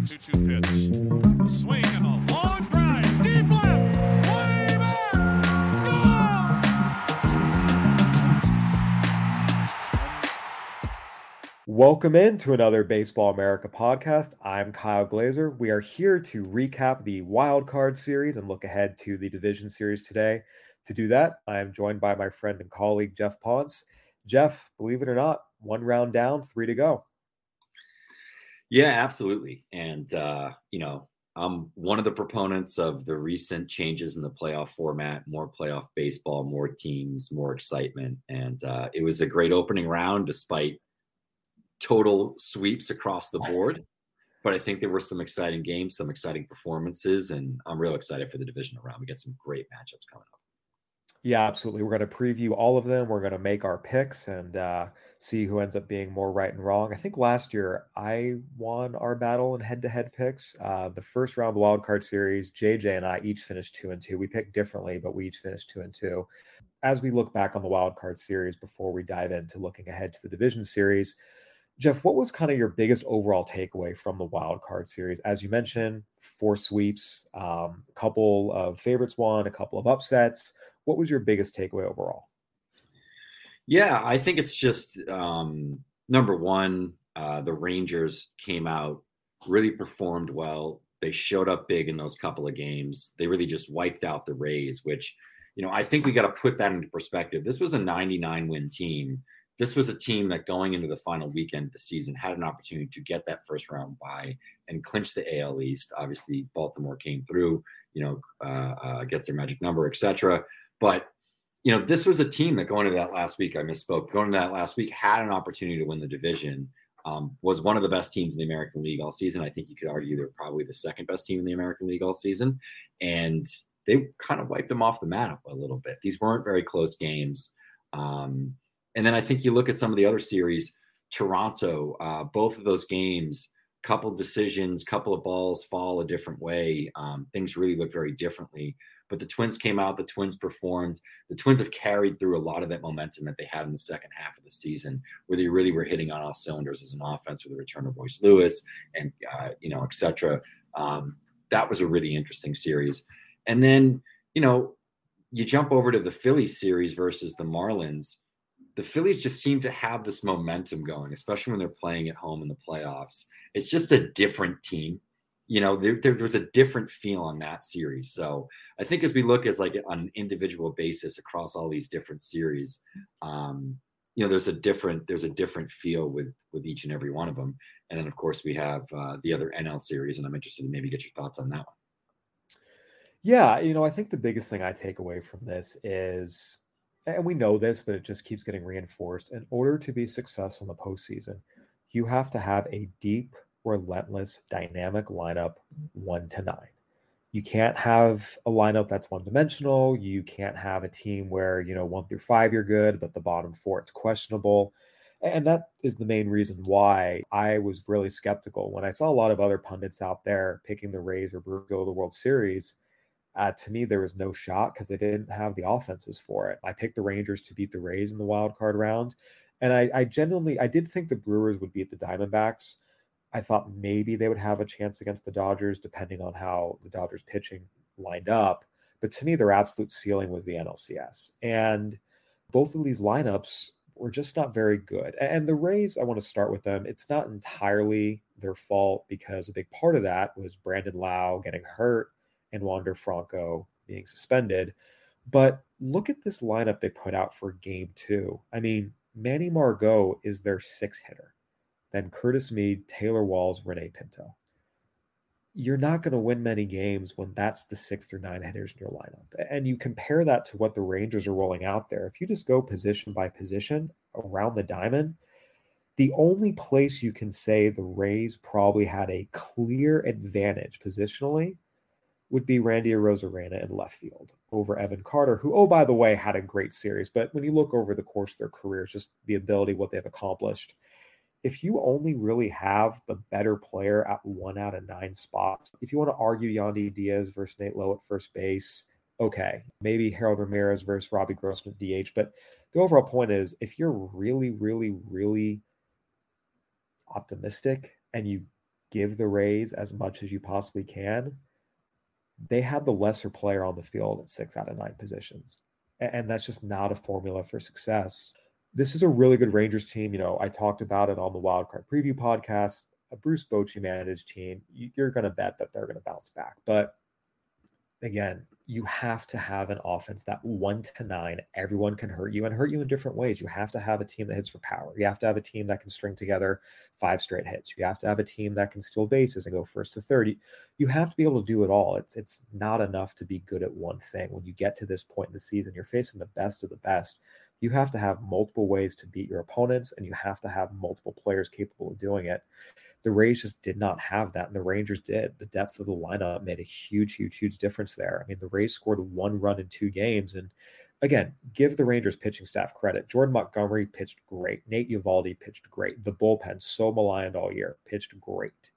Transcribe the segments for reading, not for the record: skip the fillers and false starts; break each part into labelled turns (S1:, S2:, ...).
S1: 2-2 pitch. A swing and a long drive. Deep left. Way back. Gone!
S2: Welcome into another Baseball America podcast. I'm Kyle Glazer. We are here to recap the Wild Card series and look ahead to the division series today. To do that, I am joined by my friend and colleague, Jeff Ponce. Jeff, believe it or not, 1 round down, 3 to go.
S3: Yeah, absolutely. And, I'm one of the proponents of the recent changes in the playoff format, more playoff baseball, more teams, more excitement. And it was a great opening round despite total sweeps across the board. But I think there were some exciting games, some exciting performances, and I'm real excited for the divisional round. We got some great matchups coming up.
S2: Yeah, absolutely. We're going to preview all of them. We're going to make our picks and see who ends up being more right and wrong. I think last year I won our battle in head-to-head picks. The first round of the Wild Card series, JJ and I each finished 2-2. We picked differently, but we each finished 2-2. As we look back on the Wild Card series before we dive into looking ahead to the division series, Jeff, what was kind of your biggest overall takeaway from the Wild Card series? As you mentioned, 4 sweeps, a couple of favorites won, a couple of upsets. What was your biggest takeaway overall?
S3: Yeah, I think it's just number one, the Rangers came out, really performed well. They showed up big in those couple of games. They really just wiped out the Rays, which, I think we got to put that into perspective. This was a 99-win team. This was a team that going into the final weekend of the season had an opportunity to get that first round bye and clinch the AL East. Obviously, Baltimore came through, gets their magic number, etc. But, this was a team that going into that last week, I misspoke, going into that last week had an opportunity to win the division, was one of the best teams in the American League all season. I think you could argue they're probably the second best team in the American League all season. And they kind of wiped them off the map a little bit. These weren't very close games. And then I think you look at some of the other series, Toronto, both of those games, couple of decisions, couple of balls fall a different way. Things really look very differently. But the Twins came out, the Twins performed. The Twins have carried through a lot of that momentum that they had in the second half of the season, where they really were hitting on all cylinders as an offense with the return of Royce Lewis and, et cetera. That was a really interesting series. And then, you jump over to the Phillies series versus the Marlins. The Phillies just seem to have this momentum going, especially when they're playing at home in the playoffs. It's just a different team. There's a different feel on that series. So I think as we look as like on an individual basis across all these different series, there's a different feel with each and every one of them. And then of course we have the other NL series, and I'm interested to maybe get your thoughts on that one.
S2: Yeah, I think the biggest thing I take away from this is, and we know this, but it just keeps getting reinforced. In order to be successful in the postseason, you have to have a deep, relentless, dynamic lineup 1 to 9. You can't have a lineup that's one-dimensional. You can't have a team where, 1 through 5 you're good, but the bottom 4 it's questionable. And that is the main reason why I was really skeptical when I saw a lot of other pundits out there picking the Rays or Brewers to go to the World Series. To me, there was no shot because they didn't have the offenses for it. I picked the Rangers to beat the Rays in the wild card round. And I did think the Brewers would beat the Diamondbacks. I thought maybe they would have a chance against the Dodgers, depending on how the Dodgers pitching lined up. But to me, their absolute ceiling was the NLCS. And both of these lineups were just not very good. And the Rays, I want to start with them. It's not entirely their fault because a big part of that was Brandon Lau getting hurt and Wander Franco being suspended. But look at this lineup they put out for game 2. I mean, Manny Margot is their 6th hitter. Then Curtis Mead, Taylor Walls, Rene Pinto. You're not going to win many games when that's the 6th or 9 hitters in your lineup. And you compare that to what the Rangers are rolling out there. If you just go position by position around the diamond, the only place you can say the Rays probably had a clear advantage positionally would be Randy Arozarena in left field over Evan Carter, who, oh, by the way, had a great series. But when you look over the course of their careers, just the ability, what they've accomplished, if you only really have the better player at 1 out of 9 spots, if you want to argue Yandy Diaz versus Nate Lowe at first base, okay, maybe Harold Ramirez versus Robbie Grossman DH. But the overall point is, if you're really, really, really optimistic and you give the Rays as much as you possibly can, they had the lesser player on the field at 6 out of 9 positions. And that's just not a formula for success. This is a really good Rangers team. You know, I talked about it on the Wildcard Preview podcast. A Bruce Bochy managed team, you're going to bet that they're going to bounce back. But again, you have to have an offense that 1 to 9, everyone can hurt you and hurt you in different ways. You have to have a team that hits for power. You have to have a team that can string together 5 straight hits. You have to have a team that can steal bases and go first to third. You have to be able to do it all. It's not enough to be good at one thing. When you get to this point in the season, you're facing the best of the best. You have to have multiple ways to beat your opponents, and you have to have multiple players capable of doing it. The Rays just did not have that, and the Rangers did. The depth of the lineup made a huge difference there. I mean, the Rays scored 1 run in 2 games, and again, give the Rangers pitching staff credit. Jordan Montgomery pitched great. Nate Eovaldi pitched great. The bullpen, so maligned all year, pitched great.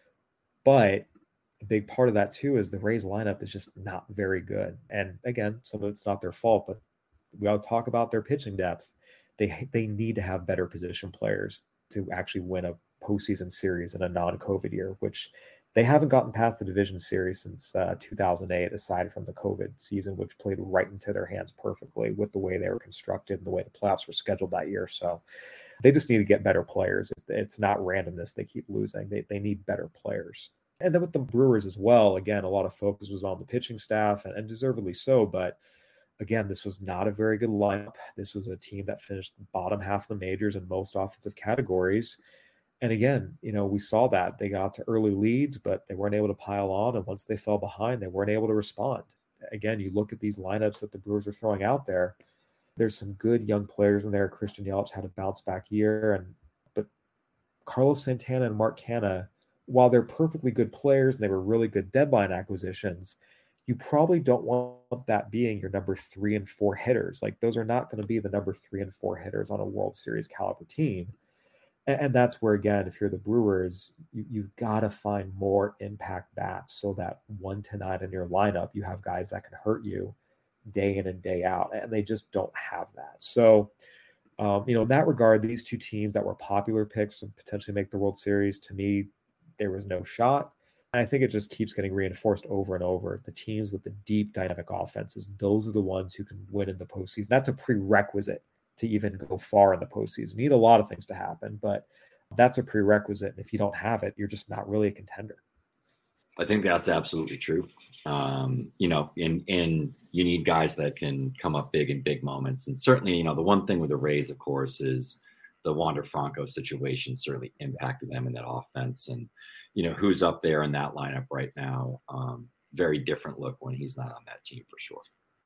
S2: But a big part of that, too, is the Rays lineup is just not very good. And again, some of it's not their fault, but we all talk about their pitching depth. They need to have better position players to actually win a postseason series in a non-COVID year, which they haven't gotten past the division series since 2008, aside from the COVID season, which played right into their hands perfectly with the way they were constructed and the way the playoffs were scheduled that year. So they just need to get better players. It's not randomness. They keep losing. They need better players. And then with the Brewers as well, again, a lot of focus was on the pitching staff, and deservedly so, but again, this was not a very good lineup. This was a team that finished bottom half of the majors in most offensive categories. And again, you know, we saw that they got to early leads, but they weren't able to pile on. And once they fell behind, they weren't able to respond. Again, you look at these lineups that the Brewers are throwing out there. There's some good young players in there. Christian Yelich had a bounce back year, but Carlos Santana and Mark Canha, while they're perfectly good players and they were really good deadline acquisitions, you probably don't want that being your number 3 and 4 hitters. Like, those are not going to be the number 3 and 4 hitters on a World Series caliber team. And that's where, again, if you're the Brewers, you've got to find more impact bats so that 1 to 9 in your lineup, you have guys that can hurt you day in and day out. And they just don't have that. So, you know, in that regard, these two teams that were popular picks to potentially make the World Series, to me, there was no shot. And I think it just keeps getting reinforced over and over. The teams with the deep dynamic offenses, those are the ones who can win in the postseason. That's a prerequisite to even go far in the postseason. You need a lot of things to happen, but that's a prerequisite. And if you don't have it, you're just not really a contender.
S3: I think that's absolutely true. You know, and you need guys that can come up big in big moments. And certainly, you know, the one thing with the Rays, of course, is the Wander Franco situation certainly impacted them in that offense. And, you know, who's up there in that lineup right now? Very different look when he's not on that team for sure.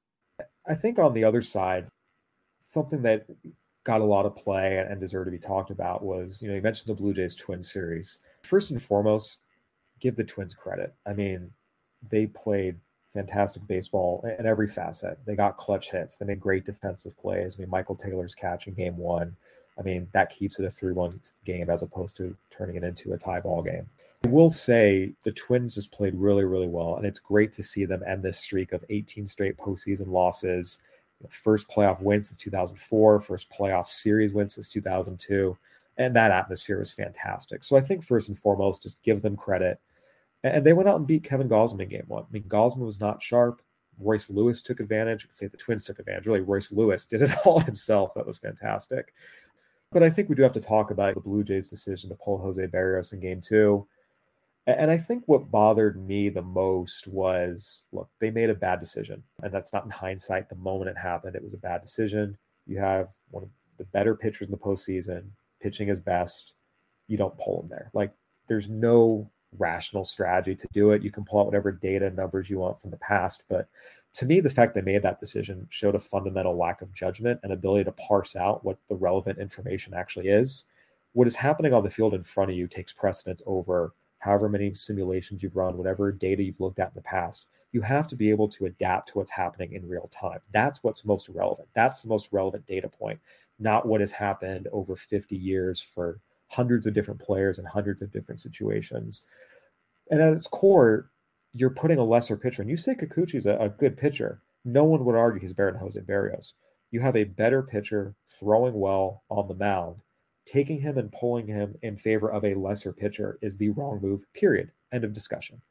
S2: I think on the other side, something that got a lot of play and deserved to be talked about was, you know, you mentioned the Blue Jays Twins series. First and foremost, give the Twins credit. I mean, they played fantastic baseball in every facet. They got clutch hits. They made great defensive plays. I mean, Michael Taylor's catch in game 1. I mean, that keeps it a 3-1 game as opposed to turning it into a tie ball game. I will say the Twins just played really, really well, and it's great to see them end this streak of 18 straight postseason losses. First playoff win since 2004, first playoff series win since 2002, and that atmosphere was fantastic. So I think first and foremost, just give them credit. And they went out and beat Kevin Gausman in game 1. I mean, Gausman was not sharp. Royce Lewis took advantage. You could say the Twins took advantage. Really, Royce Lewis did it all himself. That was fantastic. But I think we do have to talk about the Blue Jays' decision to pull Jose Berrios in game 2. And I think what bothered me the most was, look, they made a bad decision. And that's not in hindsight. The moment it happened, it was a bad decision. You have one of the better pitchers in the postseason pitching his best. You don't pull him there. Like, there's no rational strategy to do it. You can pull out whatever data and numbers you want from the past. But to me, the fact they made that decision showed a fundamental lack of judgment and ability to parse out what the relevant information actually is. What is happening on the field in front of you takes precedence over however many simulations you've run, whatever data you've looked at in the past. You have to be able to adapt to what's happening in real time. That's what's most relevant. That's the most relevant data point, not what has happened over 50 years for hundreds of different players and hundreds of different situations. And at its core, you're putting a lesser pitcher. And Yusei Kikuchi's a good pitcher. No one would argue he's better than Jose Berrios. You have a better pitcher throwing well on the mound, taking him and pulling him in favor of a lesser pitcher is the wrong move, period. End of discussion.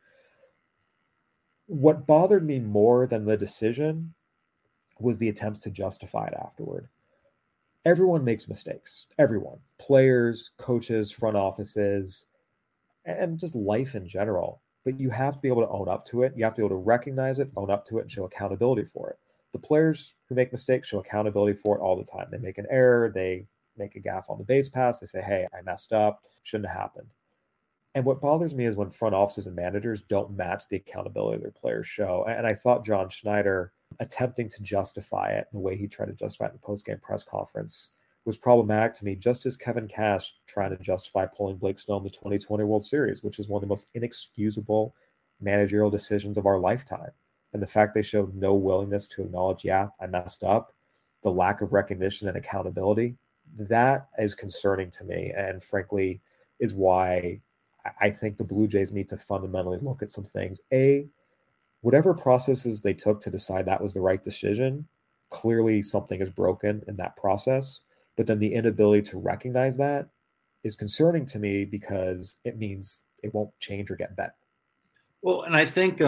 S2: What bothered me more than the decision was the attempts to justify it afterward. Everyone makes mistakes. Everyone. Players, coaches, front offices, and just life in general. But you have to be able to own up to it. You have to be able to recognize it, own up to it, and show accountability for it. The players who make mistakes show accountability for it all the time. They make an error. They make a gaffe on the base pass. They say, hey, I messed up. Shouldn't have happened. And what bothers me is when front offices and managers don't match the accountability their players show. And I thought John Schneider attempting to justify it, the way he tried to justify it in the post-game press conference, was problematic to me, just as Kevin Cash trying to justify pulling Blake Snell in the 2020 World Series, which is one of the most inexcusable managerial decisions of our lifetime. And the fact they showed no willingness to acknowledge, yeah, I messed up, the lack of recognition and accountability, that is concerning to me. And frankly, is why I think the Blue Jays need to fundamentally look at some things. Whatever processes they took to decide that was the right decision, clearly something is broken in that process. But then the inability to recognize that is concerning to me because it means it won't change or get better.
S3: Well, and I think,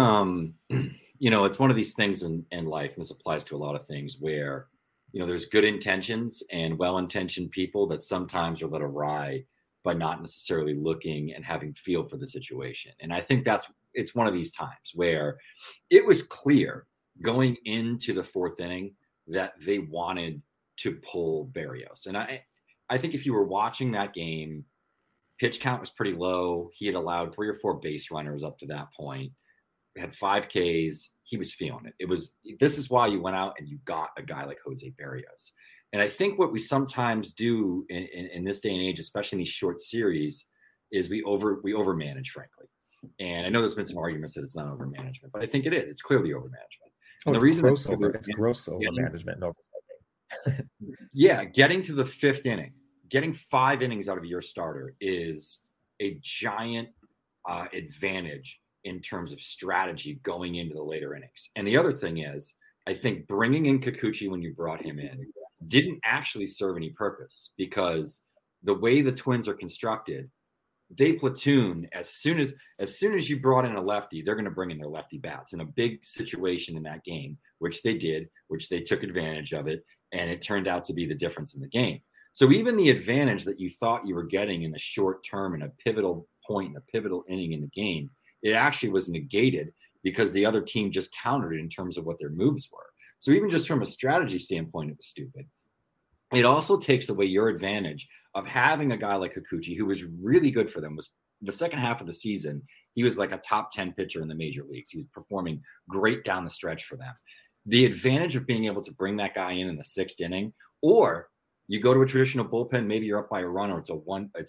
S3: it's one of these things in life, and this applies to a lot of things where, there's good intentions and well-intentioned people that sometimes are led awry by not necessarily looking and having feel for the situation. And I think it's one of these times where it was clear going into the fourth inning that they wanted to pull Berrios. And I think if you were watching that game, pitch count was pretty low. He had allowed 3 or 4 base runners up to that point, had 5 Ks. He was feeling it. This is why you went out and you got a guy like Jose Berrios. And I think what we sometimes do in this day and age, especially in these short series, is we overmanage, frankly. And I know there's been some arguments that it's not overmanagement, but I think it is. It's clearly overmanagement.
S2: And the reason it's gross overmanagement and oversight.
S3: Yeah, getting to the 5th inning, getting 5 innings out of your starter is a giant advantage in terms of strategy going into the later innings. And the other thing is, I think bringing in Kikuchi when you brought him in didn't actually serve any purpose, because the way the Twins are constructed, they platoon as soon as you brought in a lefty, they're going to bring in their lefty bats in a big situation in that game, which they did, which they took advantage of it. And it turned out to be the difference in the game. So even the advantage that you thought you were getting in the short term in a pivotal point, in a pivotal inning in the game, it actually was negated because the other team just countered it in terms of what their moves were. So even just from a strategy standpoint, it was stupid. It also takes away your advantage of having a guy like Kikuchi, who was really good for them. Was the second half of the season, he was like a top 10 pitcher in the major leagues. He was performing great down the stretch for them. The advantage of being able to bring that guy in the 6th inning, or you go to a traditional bullpen, maybe you're up by a run, or it's a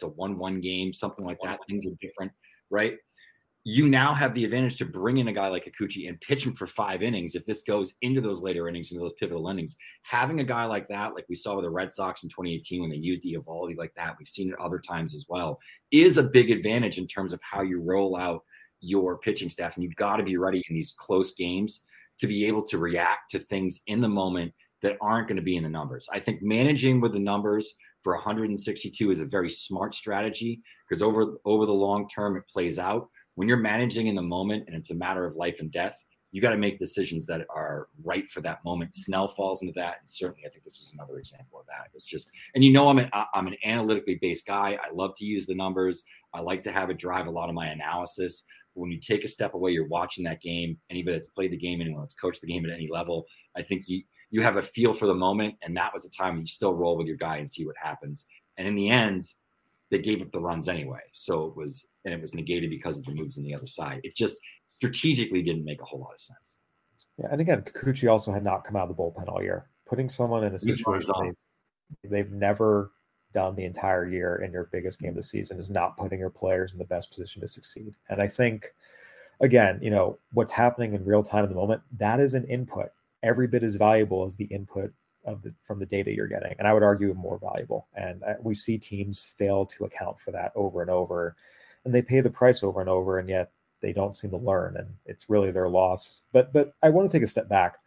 S3: 1-1 game, something like that. Things are different, right? You now have the advantage to bring in a guy like Kikuchi and pitch him for 5 innings. If this goes into those later innings, into those pivotal innings, having a guy like that, like we saw with the Red Sox in 2018 when they used Eovaldi like that, we've seen it other times as well, is a big advantage in terms of how you roll out your pitching staff. And you've got to be ready in these close games to be able to react to things in the moment that aren't going to be in the numbers. I think managing with the numbers for 162 is a very smart strategy, because over the long term, it plays out. When you're managing in the moment and it's a matter of life and death, you got to make decisions that are right for that moment. Snell falls into that. And certainly I think this was another example of that. It's just, and I'm an analytically based guy. I love to use the numbers. I like to have it drive a lot of my analysis. When you take a step away, you're watching that game. Anybody that's played the game, anyone that's coached the game at any level, I think you have a feel for the moment. And that was a time when you still roll with your guy and see what happens. And in the end, they gave up the runs anyway. So it was negated because of the moves on the other side. It just strategically didn't make a whole lot of sense.
S2: Yeah, and again, Kikuchi also had not come out of the bullpen all year. Putting someone in a situation they've never done the entire year in your biggest game of the season is not putting your players in the best position to succeed. And I think, again, what's happening in real time in the moment, that is an input. Every bit as valuable as the input from the data you're getting. And I would argue more valuable. And we see teams fail to account for that over and over, and they pay the price over and over, and yet they don't seem to learn, and it's really their loss. But I want to take a step back.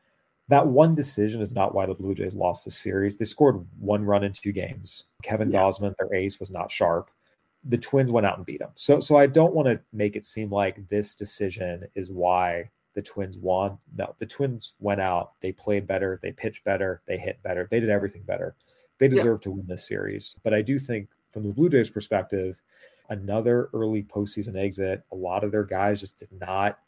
S2: That one decision is not why the Blue Jays lost the series. They scored 1 run in 2 games. Kevin Gausman, their ace, was not sharp. The Twins went out and beat them. So I don't want to make it seem like this decision is why the Twins won. No, the Twins went out. They played better. They pitched better. They hit better. They did everything better. They deserve to win this series. But I do think from the Blue Jays perspective, another early postseason exit, a lot of their guys just did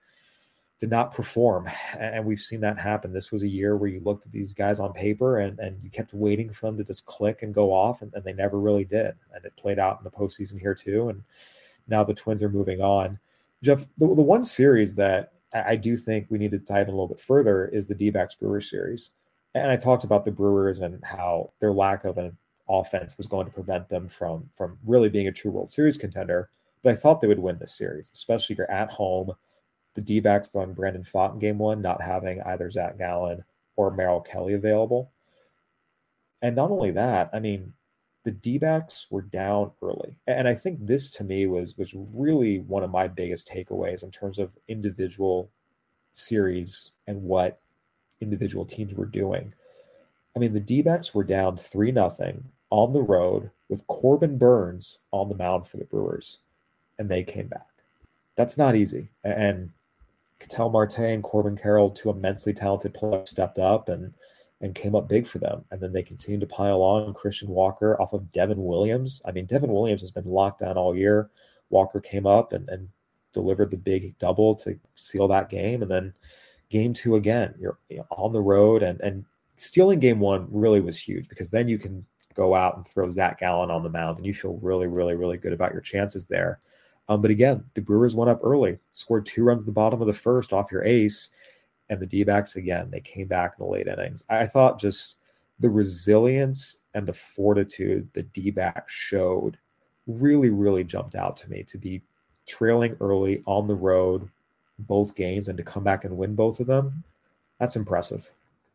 S2: not perform. And we've seen that happen. This was a year where you looked at these guys on paper and you kept waiting for them to just click and go off, and they never really did. And it played out in the postseason here too. And now the Twins are moving on. Jeff, the one series that I do think we need to dive in a little bit further is the D-backs Brewers series. And I talked about the Brewers and how their lack of an offense was going to prevent them from really being a true World Series contender. But I thought they would win this series, especially if you're at home. The D-backs throwing Brandon Pfaadt in game 1, not having either Zach Gallen or Merrill Kelly available. And not only that, I mean, the D-backs were down early. And I think this to me was really one of my biggest takeaways in terms of individual series and what individual teams were doing. I mean, the D-backs were down 3-0 on the road with Corbin Burns on the mound for the Brewers, and they came back. That's not easy. And Ketel Marte and Corbin Carroll, 2 immensely talented players, stepped up and came up big for them. And then they continued to pile on. Christian Walker off of Devin Williams. I mean, Devin Williams has been locked down all year. Walker came up and delivered the big double to seal that game. And then game 2 again, you're on the road. And stealing game 1 really was huge, because then you can go out and throw Zach Gallen on the mound and you feel really, really, really good about your chances there. But again, the Brewers went up early, scored 2 runs at the bottom of the first off your ace, and the D-backs, again, they came back in the late innings. I thought just the resilience and the fortitude the D-backs showed really, really jumped out to me, to be trailing early on the road both games and to come back and win both of them. That's impressive.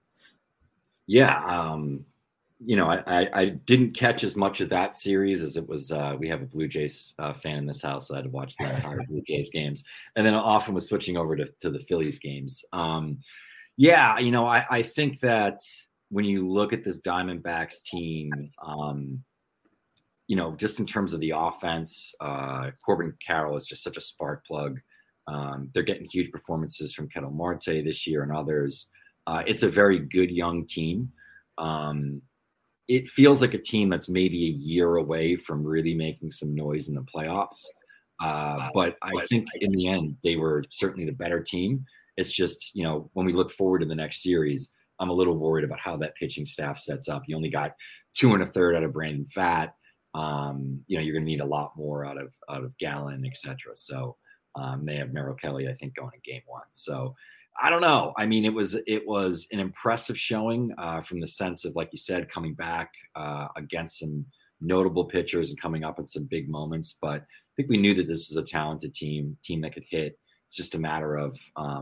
S3: Yeah. I didn't catch as much of that series as it was. We have a Blue Jays fan in this house. So I had to watch the entire Blue Jays games, and then often was switching over to the Phillies games. I think that when you look at this Diamondbacks team, just in terms of the offense, Corbin Carroll is just such a spark plug. They're getting huge performances from Ketel Marte this year and others. It's a very good young team. It feels like a team that's maybe a year away from really making some noise in the playoffs. But I think in the end, they were certainly the better team. It's just, when we look forward to the next series, I'm a little worried about how that pitching staff sets up. You only got 2 1/3 out of Brandon Pfaadt. You're going to need a lot more out of Gallen, et cetera. So they have Merrill Kelly, I think, going in game 1. So I don't know. I mean, it was an impressive showing from the sense of, like you said, coming back against some notable pitchers and coming up in some big moments. But I think we knew that this was a talented team that could hit. It's just a matter of,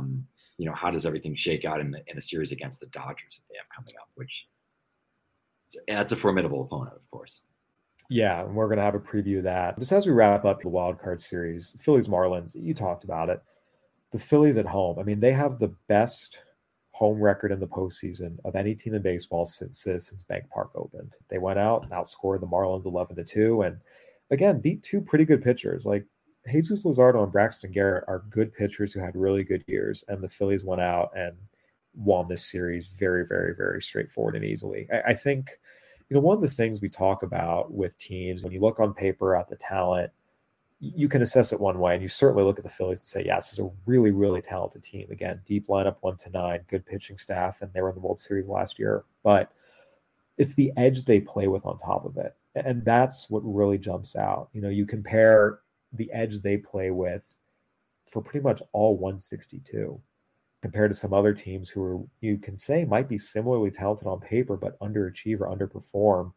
S3: how does everything shake out in a series against the Dodgers that they have coming up, which that's a formidable opponent, of course.
S2: Yeah, and we're going to have a preview of that. Just as we wrap up the wild card series, Phillies Marlins, you talked about it. The Phillies at home, I mean, they have the best home record in the postseason of any team in baseball since Citizens Bank Park opened. They went out and outscored the Marlins 11-2, and again, beat 2 pretty good pitchers. Like Jesus Luzardo and Braxton Garrett are good pitchers who had really good years, and the Phillies went out and won this series very, very, very straightforward and easily. I think, one of the things we talk about with teams, when you look on paper at the talent, you can assess it one way, and you certainly look at the Phillies and say, yes, this is a really, really talented team. Again, deep lineup 1-9, good pitching staff, and they were in the World Series last year. But it's the edge they play with on top of it, and that's what really jumps out. You compare the edge they play with for pretty much all 162 compared to some other teams who are, you can say, might be similarly talented on paper, but underachieve or underperform.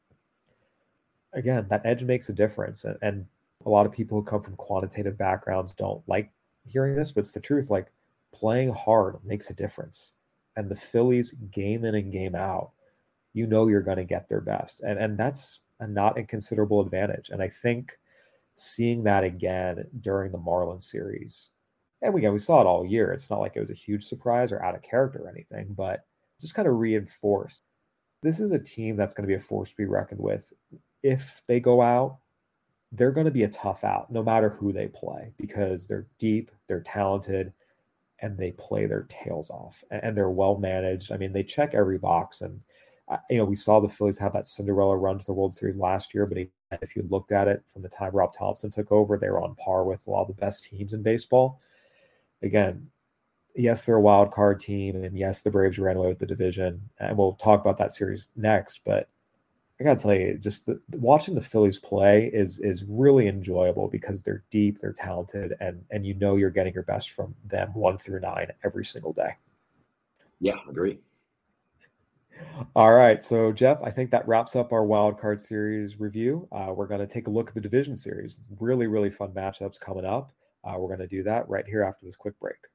S2: Again, that edge makes a difference, and a lot of people who come from quantitative backgrounds don't like hearing this, but it's the truth. Like, playing hard makes a difference. And the Phillies, game in and game out, you're going to get their best. And that's a not inconsiderable advantage. And I think seeing that again during the Marlins series, and we saw it all year. It's not like it was a huge surprise or out of character or anything, but just kind of reinforced this is a team that's going to be a force to be reckoned with. If they go out, they're going to be a tough out no matter who they play because they're deep, they're talented, and they play their tails off, and they're well managed. I mean, they check every box. And we saw the Phillies have that Cinderella run to the World Series last year, but if you looked at it from the time Rob Thompson took over, they were on par with a lot of the best teams in baseball. Again, yes, they're a wild card team, and yes, the Braves ran away with the division, and we'll talk about that series next. But I gotta tell you, just watching the Phillies play is really enjoyable because they're deep, they're talented, and you're getting your best from them 1 through 9 every single day.
S3: Yeah, agree.
S2: All right, so Jeff, I think that wraps up our wild card series review. We're going to take a look at the division series. Really, really fun matchups coming up. We're going to do that right here after this quick break.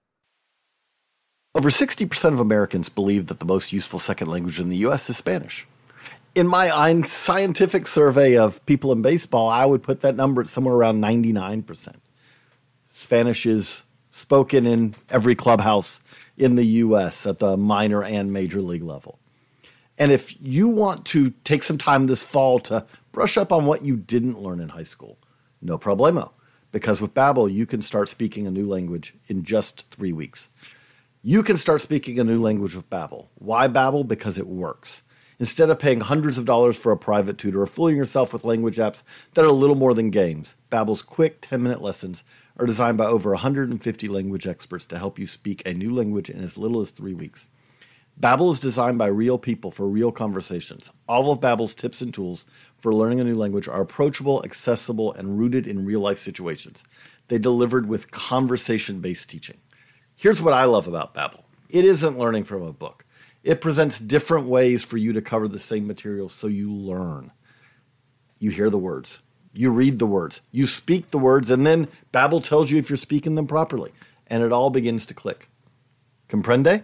S4: Over 60% of Americans believe that the most useful second language in the U.S. is Spanish. In my scientific survey of people in baseball, I would put that number at somewhere around 99%. Spanish is spoken in every clubhouse in the U.S. at the minor and major league level. And if you want to take some time this fall to brush up on what you didn't learn in high school, no problemo. Because with Babbel, you can start speaking a new language in just 3 weeks. You can start speaking a new language with Babbel. Why Babbel? Because it works. Instead of paying hundreds of dollars for a private tutor or fooling yourself with language apps that are a little more than games, Babbel's quick 10-minute lessons are designed by over 150 language experts to help you speak a new language in as little as 3 weeks. Babbel is designed by real people for real conversations. All of Babbel's tips and tools for learning a new language are approachable, accessible, and rooted in real-life situations. They delivered with conversation-based teaching. Here's what I love about Babbel. It isn't learning from a book. It presents different ways for you to cover the same material so you learn. You hear the words. You read the words. You speak the words, and then Babbel tells you if you're speaking them properly. And it all begins to click. Comprende?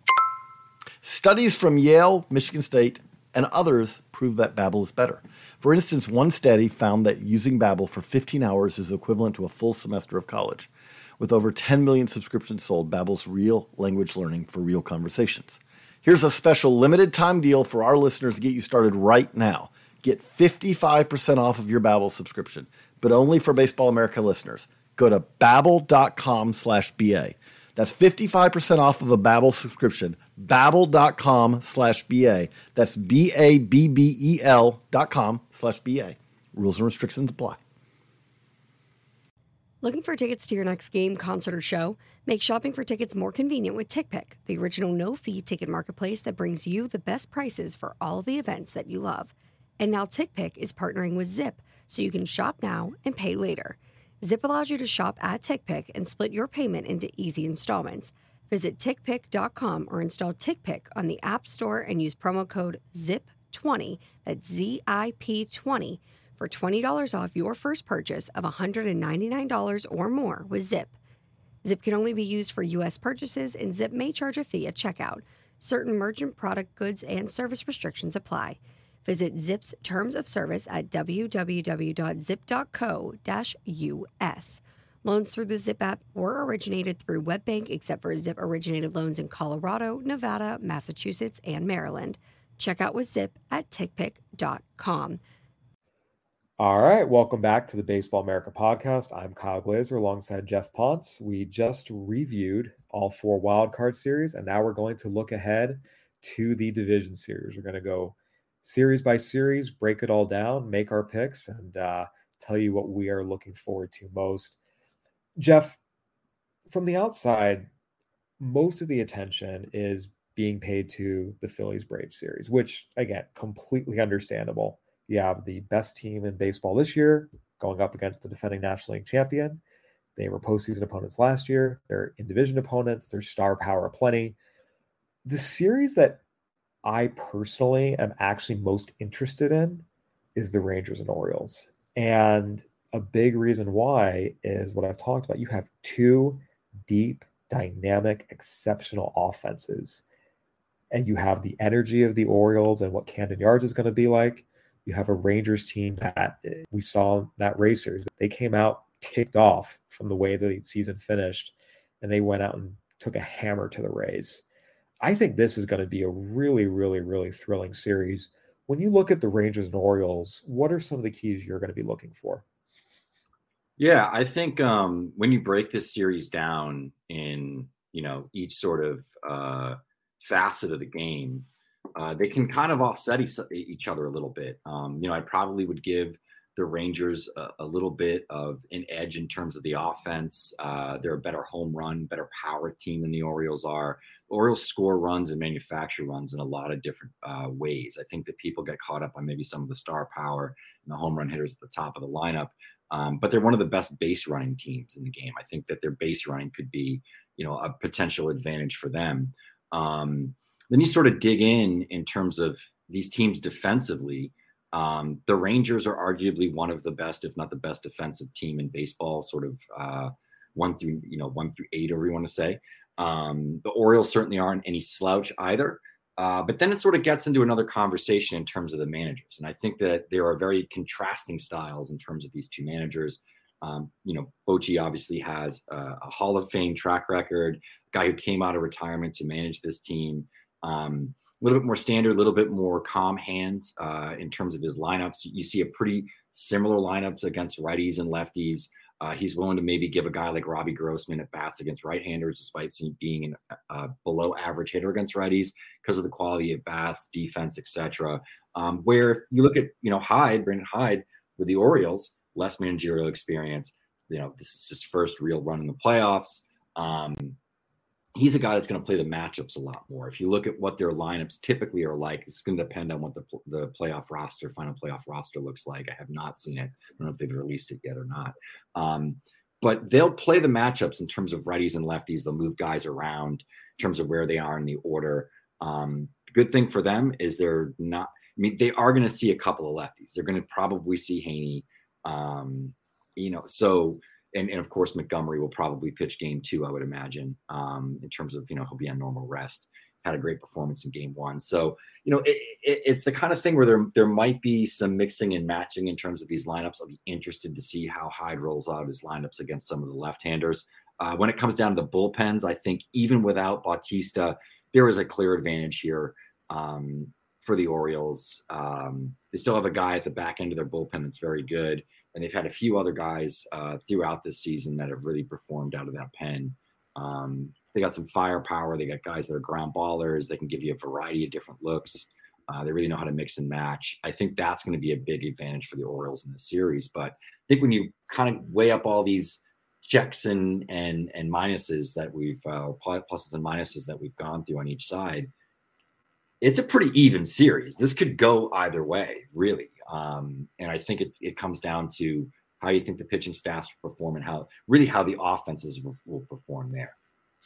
S4: Studies from Yale, Michigan State, and others prove that Babbel is better. For instance, one study found that using Babbel for 15 hours is equivalent to a full semester of college. With over 10 million subscriptions sold, Babbel's real language learning for real conversations. Here's a special limited time deal for our listeners to get you started right now. Get 55% off of your Babbel subscription, but only for Baseball America listeners. Go to babbel.com/BA. That's 55% off of a Babbel subscription. Babbel.com/BA. That's BABBEL.com/BA. Rules and restrictions apply.
S5: Looking for tickets to your next game, concert, or show? Make shopping for tickets more convenient with TickPick, the original no-fee ticket marketplace that brings you the best prices for all of the events that you love. And now TickPick is partnering with Zip, so you can shop now and pay later. Zip allows you to shop at TickPick and split your payment into easy installments. Visit tickpick.com or install TickPick on the App Store and use promo code ZIP20, that's ZIP20, for $20 off your first purchase of $199 or more with Zip. Zip can only be used for U.S. purchases, and Zip may charge a fee at checkout. Certain merchant product goods and service restrictions apply. Visit Zip's terms of service at www.zip.co-us. Loans through the Zip app were originated through WebBank, except for Zip-originated loans in Colorado, Nevada, Massachusetts, and Maryland. Check out with Zip at tickpick.com.
S2: All right, welcome back to the Baseball America podcast. I'm Kyle Glazer alongside Jeff Ponce. We just reviewed all 4 wild card series, and now we're going to look ahead to the division series. We're going to go series by series, break it all down, make our picks, and tell you what we are looking forward to most. Jeff, from the outside, most of the attention is being paid to the Phillies-Braves series, which, again, completely understandable. You have the best team in baseball this year going up against the defending National League champion. They were postseason opponents last year. They're in-division opponents. There's star power aplenty. The series that I personally am actually most interested in is the Rangers and Orioles. And a big reason why is what I've talked about. You have 2 deep, dynamic, exceptional offenses. And you have the energy of the Orioles and what Camden Yards is going to be like. You have a Rangers team that we saw in that race series. They came out ticked off from the way the season finished, and they went out and took a hammer to the Rays. I think this is going to be a really, really, really thrilling series. When you look at the Rangers and Orioles, what are some of the keys you're going to be looking for?
S3: Yeah, I think when you break this series down in each sort of facet of the game, they can kind of offset each other a little bit. I probably would give the Rangers a little bit of an edge in terms of the offense. They're a better home run, better power team than the Orioles are. The Orioles score runs and manufacture runs in a lot of different ways. I think that people get caught up on maybe some of the star power and the home run hitters at the top of the lineup. But they're one of the best base running teams in the game. I think that their base running could be, a potential advantage for them. Then you sort of dig in terms of these teams defensively. The Rangers are arguably one of the best, if not the best, defensive team in baseball, sort of 1 through 8, or you want to say. The Orioles certainly aren't any slouch either. But then it sort of gets into another conversation in terms of the managers. And I think that there are very contrasting styles in terms of these two managers. Bochy obviously has a Hall of Fame track record, a guy who came out of retirement to manage this team. A little bit more standard, a little bit more calm hands in terms of his lineups. You see a pretty similar lineups against righties and lefties. He's willing to maybe give a guy like Robbie Grossman at bats against right-handers, despite being a below-average hitter against righties because of the quality of bats, defense, etc. Where if you look at Brandon Hyde with the Orioles, less managerial experience. This is his first real run in the playoffs. He's a guy that's going to play the matchups a lot more. If you look at what their lineups typically are like, it's going to depend on what the final playoff roster looks like. I have not seen it. I don't know if they've released it yet or not. But they'll play the matchups in terms of righties and lefties. They'll move guys around in terms of where they are in the order. The good thing for them is they are going to see a couple of lefties. They're going to probably see Haney. And of course, Montgomery will probably pitch game 2, I would imagine, in terms of, he'll be on normal rest. Had a great performance in game 1. So, it's the kind of thing where there might be some mixing and matching in terms of these lineups. I'll be interested to see how Hyde rolls out his lineups against some of the left-handers. When it comes down to the bullpens, I think even without Bautista, there is a clear advantage here for the Orioles. They still have a guy at the back end of their bullpen that's very good. And they've had a few other guys throughout this season that have really performed out of that pen. They got some firepower. They got guys that are ground ballers. They can give you a variety of different looks. They really know how to mix and match. I think that's going to be a big advantage for the Orioles in this series. But I think when you kind of weigh up all these checks and minuses that we've pluses and minuses that we've gone through on each side, it's a pretty even series. This could go either way, really. And I think it comes down to how you think the pitching staffs will perform and how the offenses will perform there.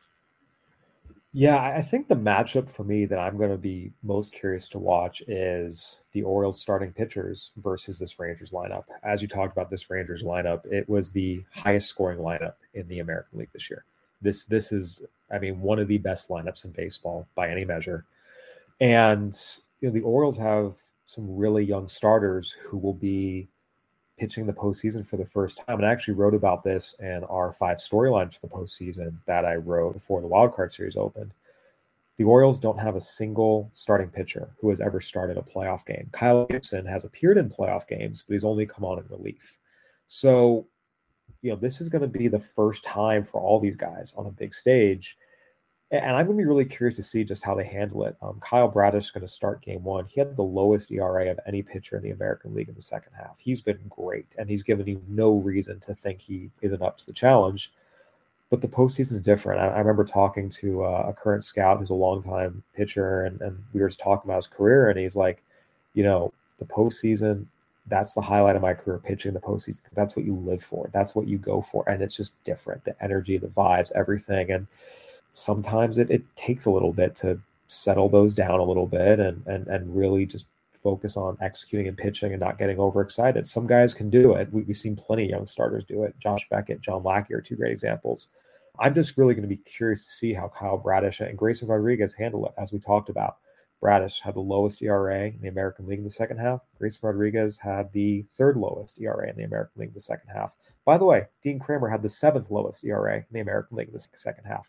S2: Yeah, I think the matchup for me that I'm going to be most curious to watch is the Orioles starting pitchers versus this Rangers lineup. As you talked about this Rangers lineup, it was the highest scoring lineup in the American League this year. This is, one of the best lineups in baseball by any measure. And the Orioles have some really young starters who will be pitching the postseason for the first time. And I actually wrote about this in our 5 storylines for the postseason that I wrote before the wildcard series opened. The Orioles don't have a single starting pitcher who has ever started a playoff game. Kyle Gibson has appeared in playoff games, but he's only come on in relief. So, this is going to be the first time for all these guys on a big stage. And I'm going to be really curious to see just how they handle it. Kyle Bradish is going to start game 1. He had the lowest ERA of any pitcher in the American League in the second half. He's been great, and he's given you no reason to think he isn't up to the challenge. But the postseason is different. I remember talking to a current scout who's a longtime pitcher, and we were just talking about his career, and he's like, the postseason, that's the highlight of my career, pitching the postseason. That's what you live for. That's what you go for. And it's just different. The energy, the vibes, everything. And sometimes it takes a little bit to settle those down a little bit and really just focus on executing and pitching and not getting overexcited. Some guys can do it. We've seen plenty of young starters do it. Josh Beckett, John Lackey are 2 great examples. I'm just really going to be curious to see how Kyle Bradish and Grayson Rodriguez handle it. As we talked about, Bradish had the lowest ERA in the American League in the second half. Grayson Rodriguez had the 3rd lowest ERA in the American League in the second half. By the way, Dean Kramer had the 7th lowest ERA in the American League in the second half.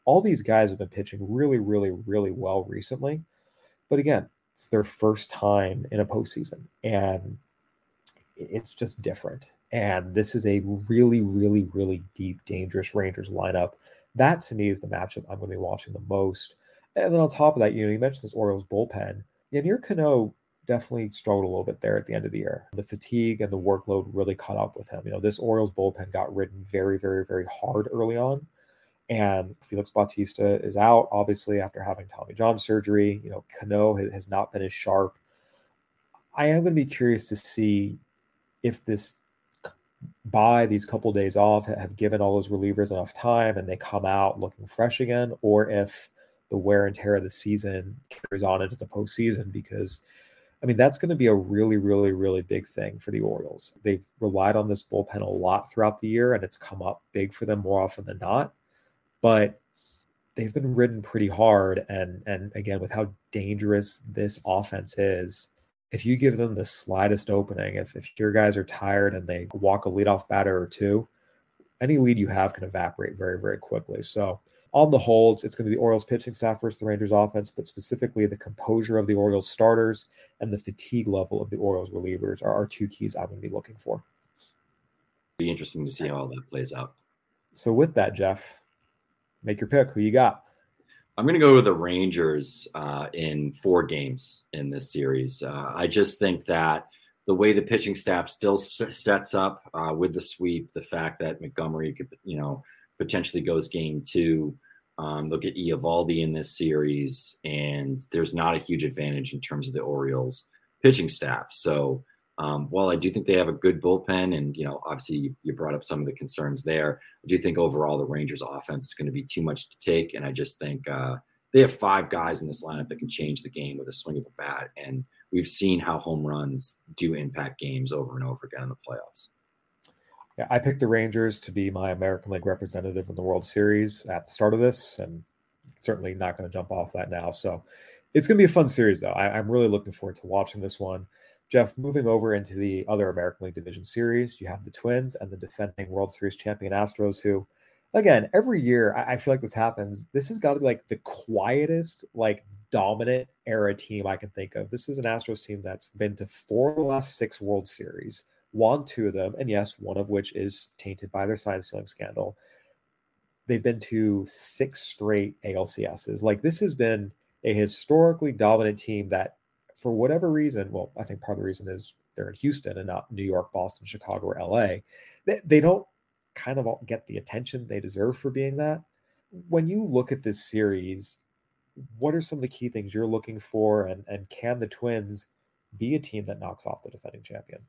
S2: all these guys have been pitching really, really, really well recently. But again, it's their first time in a postseason, and it's just different. And this is a really, really, really deep, dangerous Rangers lineup. That to me is the matchup I'm going to be watching the most. And then on top of that, you mentioned this Orioles bullpen. Yennier Cano definitely struggled a little bit there at the end of the year. The fatigue and the workload really caught up with him. This Orioles bullpen got ridden very, very, very hard early on. And Felix Bautista is out, obviously, after having Tommy John surgery. Cano has not been as sharp. I am going to be curious to see if these couple days off have given all those relievers enough time and they come out looking fresh again, or if the wear and tear of the season carries on into the postseason, because that's going to be a really, really, really big thing for the Orioles. They've relied on this bullpen a lot throughout the year, and it's come up big for them more often than not. But they've been ridden pretty hard. And again, with how dangerous this offense is, if you give them the slightest opening, if your guys are tired and they walk a leadoff batter or two, any lead you have can evaporate very, very quickly. So on the whole, it's going to be the Orioles pitching staff versus the Rangers offense, but specifically the composure of the Orioles starters and the fatigue level of the Orioles relievers are two keys I'm going to be looking for.
S3: Be interesting to see how all that plays out.
S2: So with that, Jeff, make your pick. Who you got?
S3: I'm going to go with the Rangers in 4 games in this series. I just think that the way the pitching staff still sets up with the sweep, the fact that Montgomery could, potentially goes game 2, they'll get Eovaldi in this series, and there's not a huge advantage in terms of the Orioles pitching staff. So while I do think they have a good bullpen, and obviously you brought up some of the concerns there, I do think overall the Rangers offense is going to be too much to take, and I just think they have 5 guys in this lineup that can change the game with a swing of a bat, and we've seen how home runs do impact games over and over again in the playoffs.
S2: Yeah, I picked the Rangers to be my American League representative in the World Series at the start of this, and certainly not going to jump off that now. So it's going to be a fun series, though. I'm really looking forward to watching this one. Jeff, moving over into the other American League Division Series, you have the Twins and the defending World Series champion Astros, who, again, every year I feel like this happens. This has got to be like the quietest, dominant era team I can think of. This is an Astros team that's been to 4 of the last 6 World Series, won 2 of them, and yes, one of which is tainted by their sign stealing scandal. They've been to 6 straight ALCSs. This has been a historically dominant team that, for whatever reason, well, I think part of the reason is they're in Houston and not New York, Boston, Chicago, or LA. They don't kind of get the attention they deserve for being that. When you look at this series, what are some of the key things you're looking for, and can the Twins be a team that knocks off the defending champion?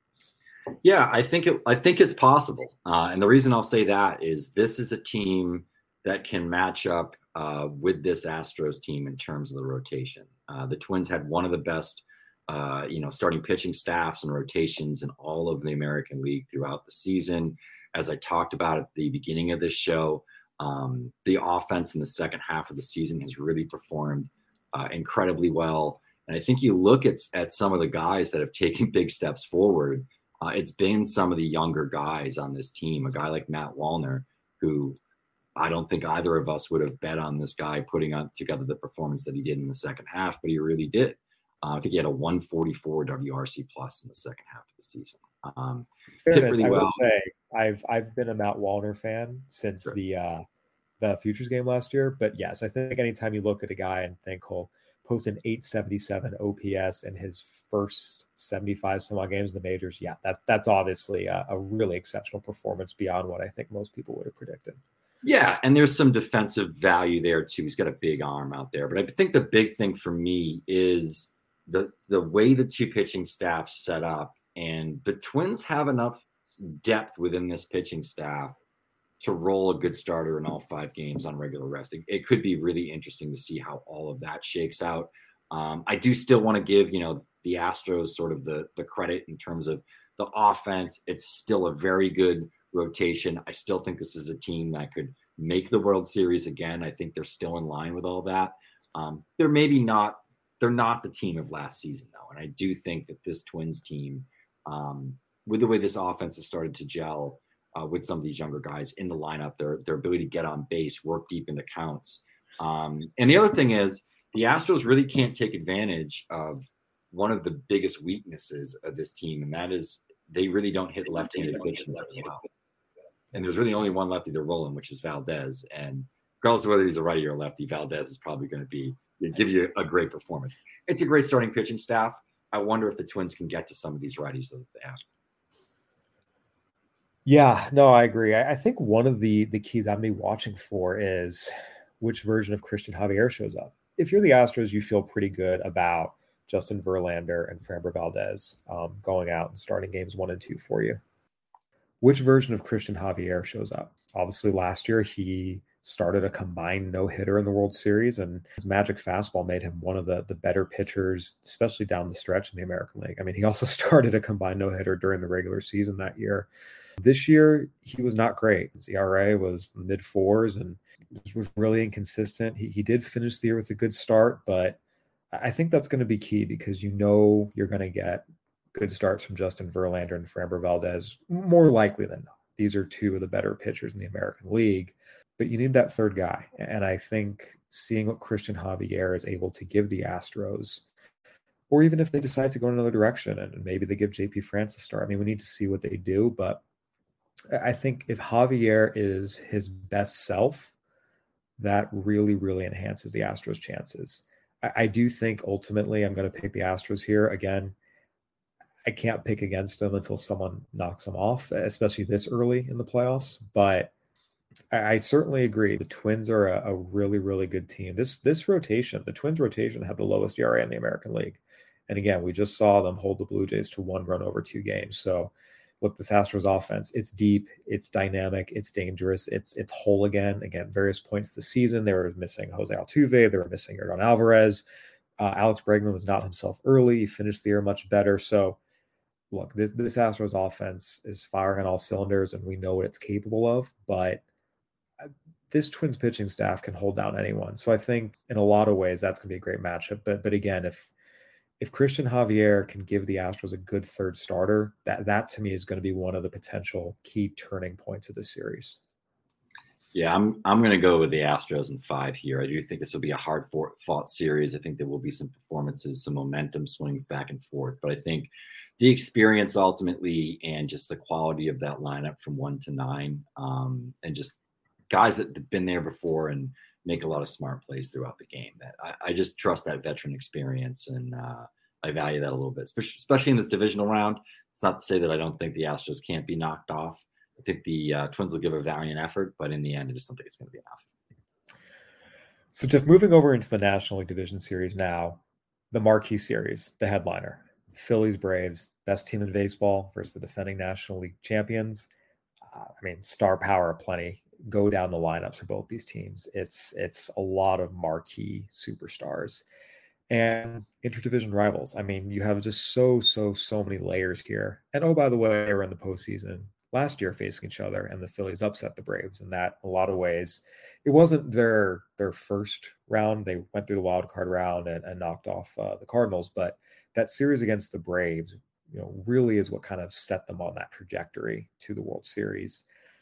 S3: Yeah, I think it's possible. And the reason I'll say that is this is a team that can match up with this Astros team in terms of the rotation. The Twins had one of the best, starting pitching staffs and rotations in all of the American League throughout the season. As I talked about at the beginning of this show, the offense in the second half of the season has really performed incredibly well. And I think you look at some of the guys that have taken big steps forward. It's been some of the younger guys on this team, a guy like Matt Wallner, who I don't think either of us would have bet on this guy putting together the performance that he did in the second half, but he really did. I think he had a 144 WRC plus in the second half of the season.
S2: Fairness, I will say I've been a Matt Wallner fan since the Futures game last year. But yes, I think anytime you look at a guy and think he'll post an 877 OPS in his first 75 some odd games in the majors, yeah, that's obviously a really exceptional performance beyond what I think most people would have predicted.
S3: Yeah, and there's some defensive value there too. He's got a big arm out there. But I think the big thing for me is the way the 2 pitching staffs set up. And the Twins have enough depth within this pitching staff to roll a good starter in all 5 games on regular rest. It could be really interesting to see how all of that shakes out. I do still want to give, the Astros sort of the credit in terms of the offense. It's still a very good rotation. I still think this is a team that could make the World Series again. I think they're still in line with all that. They're not the team of last season though. And I do think that this Twins team, with the way this offense has started to gel, with some of these younger guys in the lineup, their ability to get on base, work deep into counts. And the other thing is the Astros really can't take advantage of one of the biggest weaknesses of this team, and that is they really don't hit left-handed pitching very well. And there's really only one lefty they're rolling, which is Valdez. And regardless of whether he's a righty or a lefty, Valdez is probably going to give you a great performance. It's a great starting pitching staff. I wonder if the Twins can get to some of these righties that they have.
S2: Yeah, no, I agree. I think one of the keys I'm going to be watching for is which version of Christian Javier shows up. If you're the Astros, you feel pretty good about Justin Verlander and Framber Valdez going out and starting games 1 and 2 for you. Which version of Christian Javier shows up? Obviously, last year he started a combined no-hitter in the World Series, and his magic fastball made him one of the better pitchers, especially down the stretch in the American League. I mean, he also started a combined no-hitter during the regular season that year. This year, he was not great. His ERA was mid-4s and was really inconsistent. He did finish the year with a good start, but I think that's going to be key because you know you're going to get good starts from Justin Verlander and Framber Valdez, more likely than not. These are two of the better pitchers in the American League, but you need that third guy. And I think seeing what Christian Javier is able to give the Astros, or even if they decide to go in another direction and maybe they give JP France a start. I mean, we need to see what they do, but I think if Javier is his best self, that really, really enhances the Astros' chances. I do think ultimately I'm going to pick the Astros here. Again, I can't pick against them until someone knocks them off, especially this early in the playoffs. But I certainly agree. The Twins are a really, really good team. This rotation, the Twins rotation, had the lowest ERA in the American League. And again, we just saw them hold the Blue Jays to 1 run over 2 games. So look, this Astros offense, it's deep, it's dynamic, it's dangerous, it's whole again. Again, various points this season, they were missing Jose Altuve, they were missing Yordan Alvarez. Alex Bregman was not himself early. He finished the year much better. So look, this Astros offense is firing on all cylinders, and we know what it's capable of. But this Twins pitching staff can hold down anyone. So I think in a lot of ways that's going to be a great matchup. But again, if Christian Javier can give the Astros a good third starter, that to me is going to be one of the potential key turning points of this series.
S3: Yeah, I'm going to go with the Astros in 5 here. I do think this will be a hard-fought series. I think there will be some performances, some momentum swings back and forth. But I think the experience ultimately and just the quality of that lineup from 1 to 9 and just guys that have been there before and make a lot of smart plays throughout the game. That I just trust that veteran experience, and I value that a little bit, especially in this divisional round. It's not to say that I don't think the Astros can't be knocked off. I think the Twins will give a valiant effort, but in the end, I just don't think it's going to be enough.
S2: So, Jeff, moving over into the National League Division Series now, the marquee series, the headliner, Phillies Braves, best team in baseball versus the defending National League champions. I mean, star power aplenty. Go down the lineups for both these teams. It's a lot of marquee superstars and interdivision rivals. I mean, you have just so many layers here. And oh, by the way, they were in the postseason last year facing each other, and the Phillies upset the Braves. And that, in a lot of ways, it wasn't their first round. They went through the wild card round and knocked off the Cardinals. But that series against the Braves, really is what kind of set them on that trajectory to the World Series.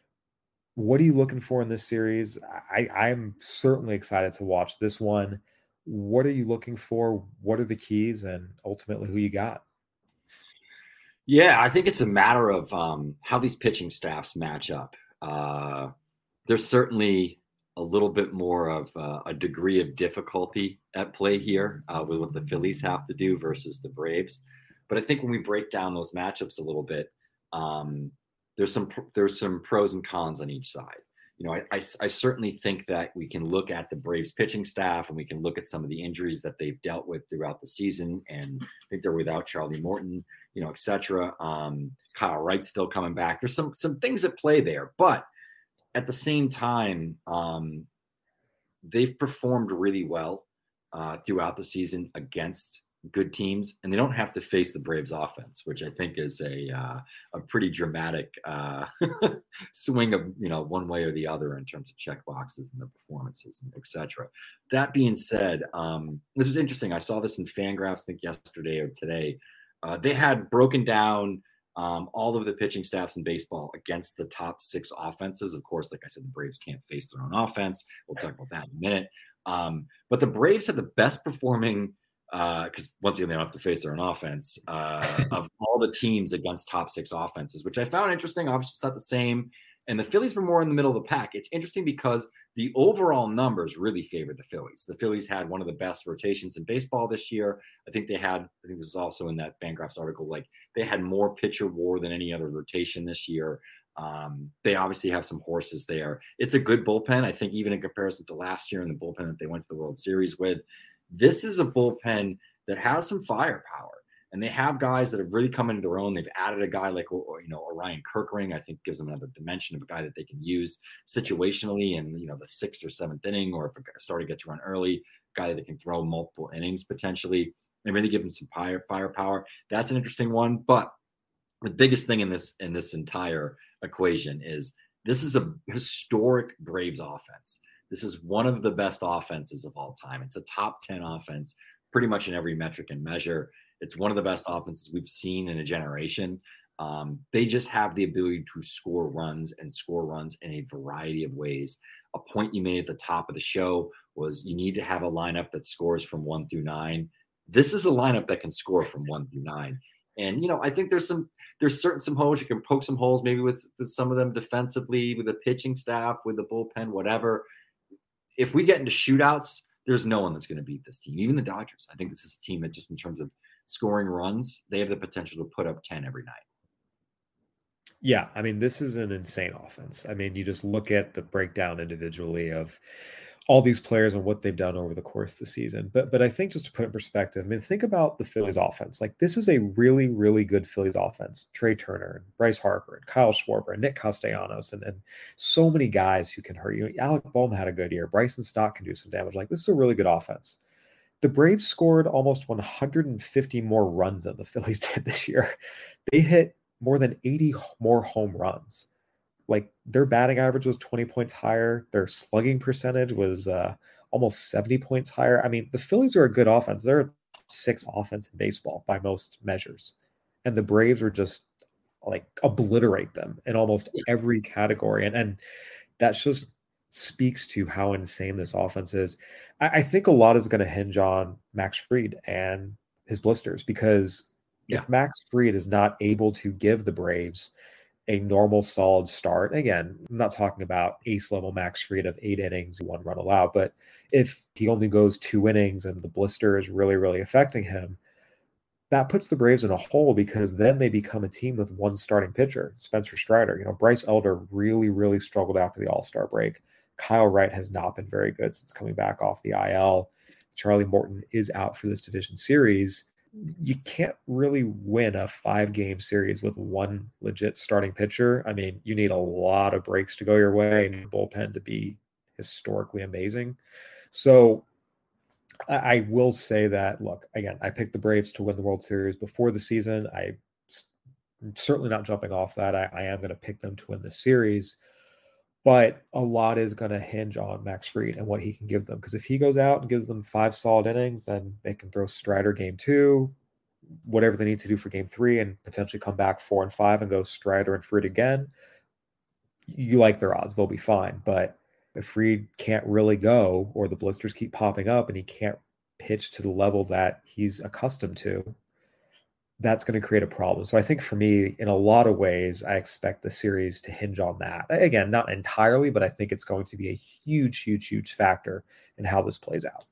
S2: What are you looking for in this series? I'm certainly excited to watch this one. What are you looking for? What are the keys, and ultimately who you got?
S3: Yeah, I think it's a matter of how these pitching staffs match up. There's certainly a little bit more of a degree of difficulty at play here with what the Phillies have to do versus the Braves. But I think when we break down those matchups a little bit, there's some pros and cons on each side. I certainly think that we can look at the Braves pitching staff and we can look at some of the injuries that they've dealt with throughout the season. And I think they're without Charlie Morton, et cetera. Kyle Wright's still coming back. There's some things at play there, but at the same time, they've performed really well throughout the season against good teams, and they don't have to face the Braves offense, which I think is a pretty dramatic swing of one way or the other in terms of check boxes and the performances and et cetera. That being said, this was interesting. I saw this in Fangraphs, I think yesterday or today. They had broken down All of the pitching staffs in baseball against the top 6 offenses. Of course, like I said, the Braves can't face their own offense. We'll talk about that in a minute. But the Braves had the best performing, because once again, they don't have to face their own offense, of all the teams against top 6 offenses, which I found interesting. Obviously, it's not the same. And the Phillies were more in the middle of the pack. It's interesting because the overall numbers really favored the Phillies. The Phillies had one of the best rotations in baseball this year. I think this was also in that Fangraphs article, like they had more pitcher WAR than any other rotation this year. They obviously have some horses there. It's a good bullpen. I think even in comparison to last year and the bullpen that they went to the World Series with, this is a bullpen that has some firepower. And they have guys that have really come into their own. They've added a guy like, Orion Kirkring, I think gives them another dimension of a guy that they can use situationally in, the 6th or 7th inning, or if a starter gets run early, a guy that can throw multiple innings potentially and really give them some firepower. That's an interesting one. But the biggest thing in this entire equation is this is a historic Braves offense. This is one of the best offenses of all time. It's a top 10 offense pretty much in every metric and measure. It's one of the best offenses we've seen in a generation. They just have the ability to score runs in a variety of ways. A point you made at the top of the show was you need to have a lineup that scores from 1 through 9. This is a lineup that can score from 1 through 9. And, I think there's some holes. You can poke some holes maybe with some of them defensively, with the pitching staff, with the bullpen, whatever. If we get into shootouts, there's no one that's going to beat this team, even the Dodgers. I think this is a team that just in terms of scoring runs, they have the potential to put up 10 every night.
S2: Yeah, this is an insane offense. You just look at the breakdown individually of all these players and what they've done over the course of the season. But I think just to put it in perspective, think about the Phillies offense. Like, this is a really, really good Phillies offense. Trey Turner, and Bryce Harper, and Kyle Schwarber, and Nick Castellanos, and so many guys who can hurt you. Alec Bohm had a good year. Bryson Stott can do some damage. Like, this is a really good offense. The Braves scored almost 150 more runs than the Phillies did this year. They hit more than 80 more home runs. Like, their batting average was 20 points higher. Their slugging percentage was almost 70 points higher. The Phillies are a good offense. They're a 6 offense in baseball by most measures. And the Braves were just like obliterate them in almost every category. And that's just speaks to how insane this offense is. I think a lot is going to hinge on Max Fried and his blisters, because if Max Fried is not able to give the Braves a normal solid start, again, I'm not talking about ace level Max Fried of 8 innings, 1 run allowed, but if he only goes 2 innings and the blister is really, really affecting him, that puts the Braves in a hole, because then they become a team with 1 starting pitcher, Spencer Strider. Bryce Elder really, really struggled after the All-Star break. Kyle Wright has not been very good since coming back off the IL. Charlie Morton is out for this division series. You can't really win a 5-game series with 1 legit starting pitcher. You need a lot of breaks to go your way and your bullpen to be historically amazing. So I will say that, look, again, I picked the Braves to win the World Series before the season. I'm certainly not jumping off that. I am going to pick them to win the series. But a lot is going to hinge on Max Fried and what he can give them. Because if he goes out and gives them 5 solid innings, then they can throw Strider game 2, whatever they need to do for game 3, and potentially come back 4 and 5 and go Strider and Fried again. You like their odds. They'll be fine. But if Fried can't really go, or the blisters keep popping up and he can't pitch to the level that he's accustomed to, that's going to create a problem. So I think for me, in a lot of ways, I expect the series to hinge on that. Again, not entirely, but I think it's going to be a huge, huge, huge factor in how this plays out.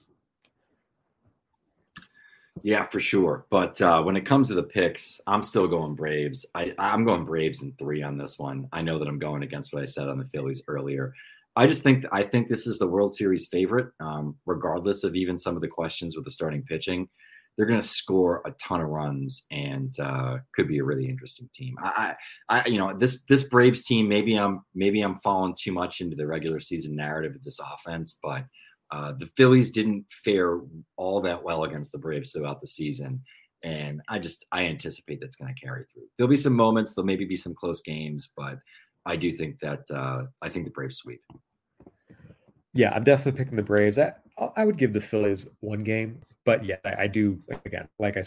S3: Yeah, for sure. But when it comes to the picks, I'm still going Braves. I'm going Braves in 3 on this one. I know that I'm going against what I said on the Phillies earlier. I think this is the World Series favorite, regardless of even some of the questions with the starting pitching. They're going to score a ton of runs and could be a really interesting team. This Braves team, maybe I'm falling too much into the regular season narrative of this offense, but the Phillies didn't fare all that well against the Braves throughout the season. And I anticipate that's going to carry through. There'll be some moments, there'll maybe be some close games, but I do think that I think the Braves sweep.
S2: Yeah, I'm definitely picking the Braves. I would give the Phillies 1 game, but yeah, I do, again, like I said,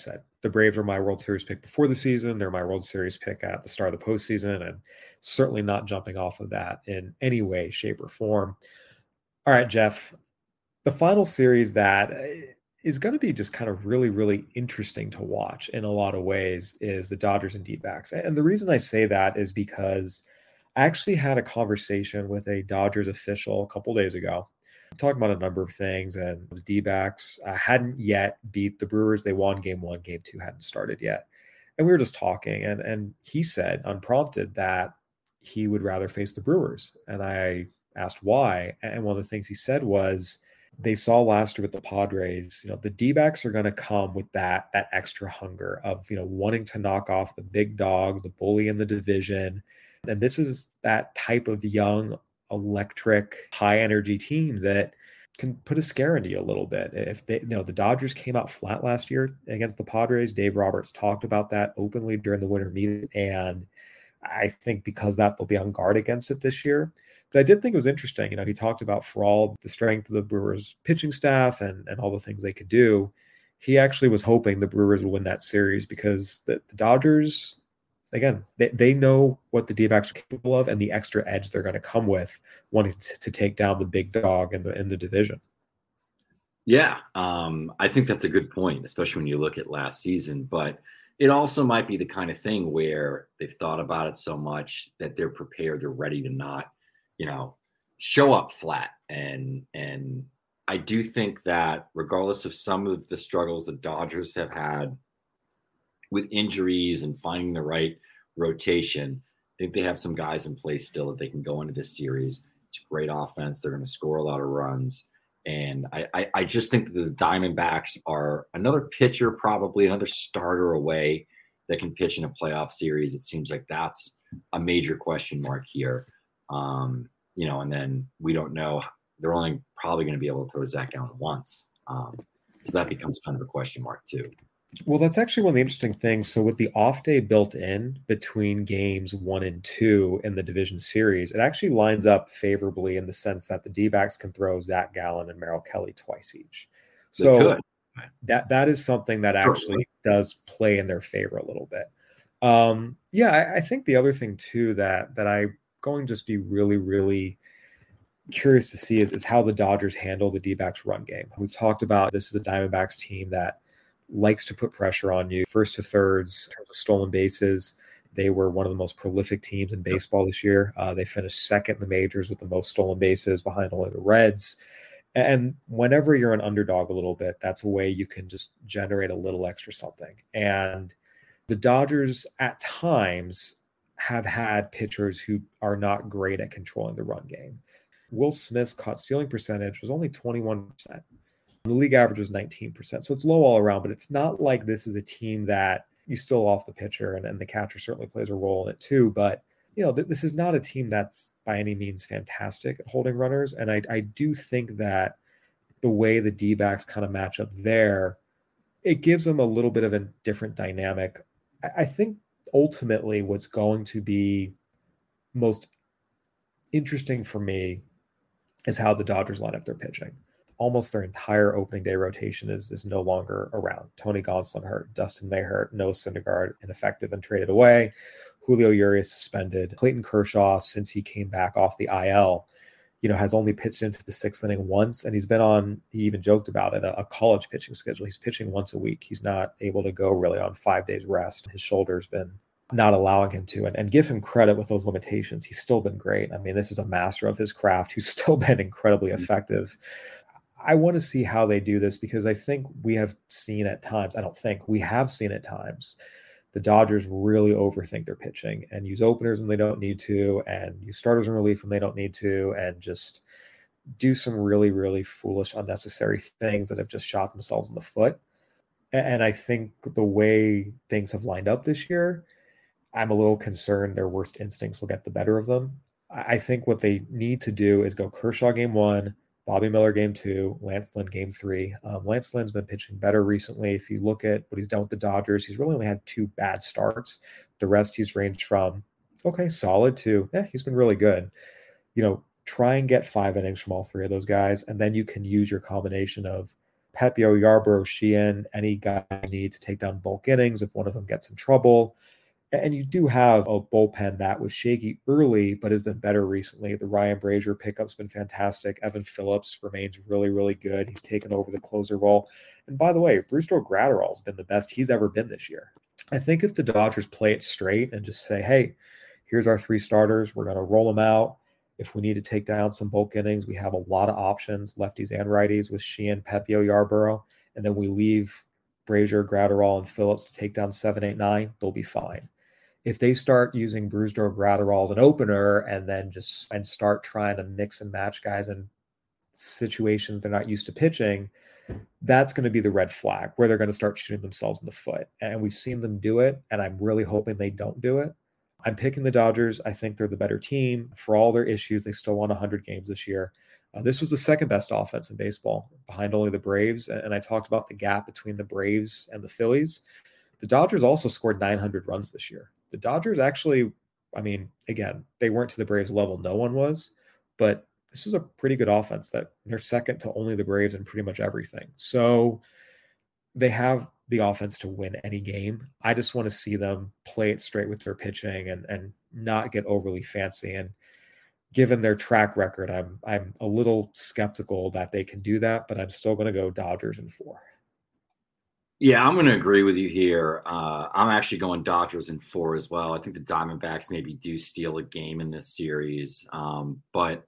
S2: the Braves are my World Series pick before the season. They're my World Series pick at the start of the postseason, and certainly not jumping off of that in any way, shape, or form. All right, Jeff, the final series that is going to be just kind of really, really interesting to watch in a lot of ways is the Dodgers and D-backs. And the reason I say that is because I actually had a conversation with a Dodgers official a couple days ago, talking about a number of things, and the D-backs hadn't yet beat the Brewers. They won game 1, game 2 hadn't started yet. And we were just talking, and he said, unprompted, that he would rather face the Brewers. And I asked why. And one of the things he said was, they saw last year with the Padres, the D-backs are going to come with that extra hunger of, wanting to knock off the big dog, the bully in the division. And this is that type of young, electric, high energy team that can put a scare into you a little bit. If they, the Dodgers came out flat last year against the Padres. Dave Roberts talked about that openly during the winter meeting. And I think because that, they'll be on guard against it this year. But I did think it was interesting. He talked about, for all the strength of the Brewers pitching staff and all the things they could do, he actually was hoping the Brewers would win that series because the Dodgers, again, they know what the D-backs are capable of and the extra edge they're going to come with wanting to take down the big dog in the division.
S3: Yeah, I think that's a good point, especially when you look at last season. But it also might be the kind of thing where they've thought about it so much that they're prepared, they're ready to not show up flat. And I do think that regardless of some of the struggles the Dodgers have had with injuries and finding the right rotation, I think they have some guys in place still that they can go into this series. It's a great offense. They're going to score a lot of runs. And I just think that the Diamondbacks are another pitcher, probably another starter away that can pitch in a playoff series. It seems like that's a major question mark here. And then we don't know. They're only probably going to be able to throw Zach Gallen once. So that becomes kind of a question mark too.
S2: Well, that's actually one of the interesting things. So with the off day built in between games 1 and 2 in the division series, it actually lines up favorably in the sense that the D-backs can throw Zach Gallen and Merrill Kelly twice each. So that is something that actually does play in their favor a little bit. I think the other thing too that I'm going to just be really, really curious to see is how the Dodgers handle the D-backs run game. We've talked about this is a Diamondbacks team that likes to put pressure on you. First to thirds in terms of stolen bases, they were one of the most prolific teams in baseball this year. They finished second in the majors with the most stolen bases behind only the Reds. And whenever you're an underdog a little bit, that's a way you can just generate a little extra something. And the Dodgers at times have had pitchers who are not great at controlling the run game. Will Smith's caught stealing percentage was only 21%. The league average was 19%. So it's low all around, but it's not like this is a team that you still off the pitcher, and the catcher certainly plays a role in it too. But, this is not a team that's by any means fantastic at holding runners. And I do think that the way the D-backs kind of match up there, it gives them a little bit of a different dynamic. I think ultimately what's going to be most interesting for me is how the Dodgers line up their pitching. Almost their entire opening day rotation is no longer around. Tony Gonsolin hurt, Dustin May hurt, Noah Syndergaard ineffective and traded away. Julio Urias suspended. Clayton Kershaw, since he came back off the IL, has only pitched into the 6th inning once, and he's been on, he even joked about it, a college pitching schedule. He's pitching once a week. He's not able to go really on 5 days rest. His shoulder's been not allowing him to, and give him credit with those limitations. He's still been great. I mean, this is a master of his craft who's still been incredibly effective. I want to see how they do this because I think we have seen at times, the Dodgers really overthink their pitching and use openers when they don't need to, and use starters in relief when they don't need to, and just do some really, really foolish, unnecessary things that have just shot themselves in the foot. And I think the way things have lined up this year, I'm a little concerned their worst instincts will get the better of them. I think what they need to do is go Kershaw game 1, Bobby Miller game 2, Lance Lynn game 3. Lance Lynn's been pitching better recently. If you look at what he's done with the Dodgers, he's really only had 2 bad starts. The rest he's ranged from, okay, solid to, he's been really good. Try and get 5 innings from all 3 of those guys, and then you can use your combination of Pepio, Yarbrough, Sheehan, any guy you need to take down bulk innings if one of them gets in trouble. And you do have a bullpen that was shaky early, but has been better recently. The Ryan Brazier pickup's been fantastic. Evan Phillips remains really, really good. He's taken over the closer role. And by the way, Brusdar Graterol's been the best he's ever been this year. I think if the Dodgers play it straight and just say, hey, here's our 3 starters, we're going to roll them out. If we need to take down some bulk innings, we have a lot of options, lefties and righties, with Sheehan, Pepio, Yarbrough. And then we leave Brazier, Graterol, and Phillips to take down 7, 8, 9. They'll be fine. If they start using Brusdar Graterol as an opener and then start trying to mix and match guys in situations they're not used to pitching, that's going to be the red flag where they're going to start shooting themselves in the foot. And we've seen them do it, and I'm really hoping they don't do it. I'm picking the Dodgers. I think they're the better team. For all their issues, they still won 100 games this year. This was the second best offense in baseball, behind only the Braves. And I talked about the gap between the Braves and the Phillies. The Dodgers also scored 900 runs this year. The Dodgers actually, I mean, again, they weren't to the Braves level. No one was, but this was a pretty good offense that they're second to only the Braves in pretty much everything. So they have the offense to win any game. I just want to see them play it straight with their pitching and not get overly fancy. And given their track record, I'm a little skeptical that they can do that, but I'm still going to go Dodgers in 4.
S3: Yeah, I'm going to agree with you here. I'm actually going Dodgers in 4 as well. I think the Diamondbacks maybe do steal a game in this series. But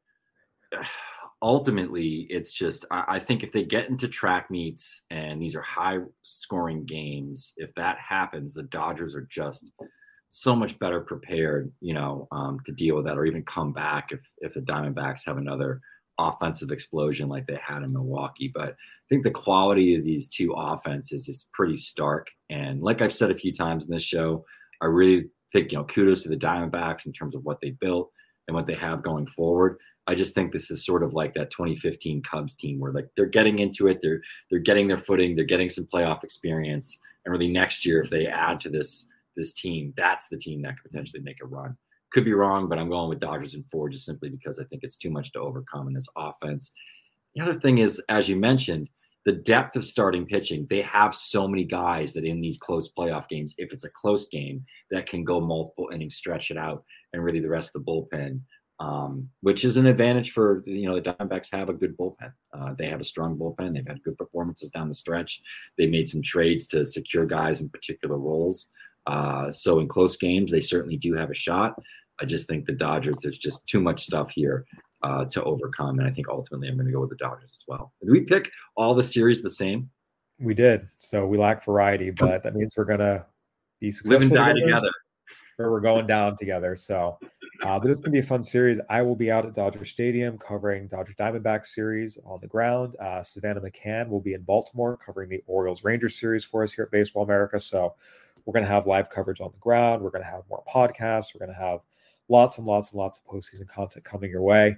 S3: ultimately, it's just, I think if they get into track meets and these are high scoring games, if that happens, the Dodgers are just so much better prepared, to deal with that, or even come back if the Diamondbacks have another offensive explosion like they had in Milwaukee. But I think the quality of these two offenses is pretty stark. And like I've said a few times in this show, I really think, kudos to the Diamondbacks in terms of what they built and what they have going forward. I just think this is sort of like that 2015 Cubs team where like they're getting into it. They're getting their footing. They're getting some playoff experience. And really next year, if they add to this team, that's the team that could potentially make a run. Could be wrong, but I'm going with Dodgers in 4 just simply because I think it's too much to overcome in this offense. The other thing is, as you mentioned, the depth of starting pitching. They have so many guys that in these close playoff games, if it's a close game, that can go multiple innings, stretch it out, and really the rest of the bullpen, which is an advantage for, the Diamondbacks have a good bullpen. They have a strong bullpen. They've had good performances down the stretch. They made some trades to secure guys in particular roles. So in close games, they certainly do have a shot. I just think the Dodgers, there's just too much stuff here to overcome. And I think ultimately I'm going to go with the Dodgers as well. Did we pick all the series the same?
S2: We did. So we lack variety, but that means we're going to be successful.
S3: Live and die together.
S2: Or we're going down together. So, but it's going to be a fun series. I will be out at Dodger Stadium covering Dodger Diamondback series on the ground. Savannah McCann will be in Baltimore covering the Orioles Rangers series for us here at Baseball America. So we're going to have live coverage on the ground. We're going to have more podcasts. We're going to have lots and lots and lots of postseason content coming your way.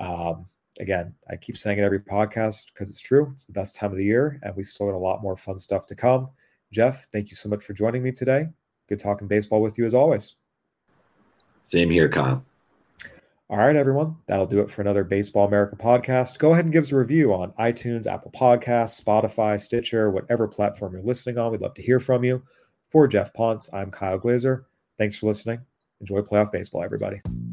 S2: Again, I keep saying it every podcast because it's true. It's the best time of the year, and we still got a lot more fun stuff to come. Jeff, thank you so much for joining me today. Good talking baseball with you as always.
S3: Same here, Kyle.
S2: All right, everyone. That'll do it for another Baseball America podcast. Go ahead and give us a review on iTunes, Apple Podcasts, Spotify, Stitcher, whatever platform you're listening on. We'd love to hear from you. For Jeff Ponce, I'm Kyle Glazer. Thanks for listening. Enjoy playoff baseball, everybody.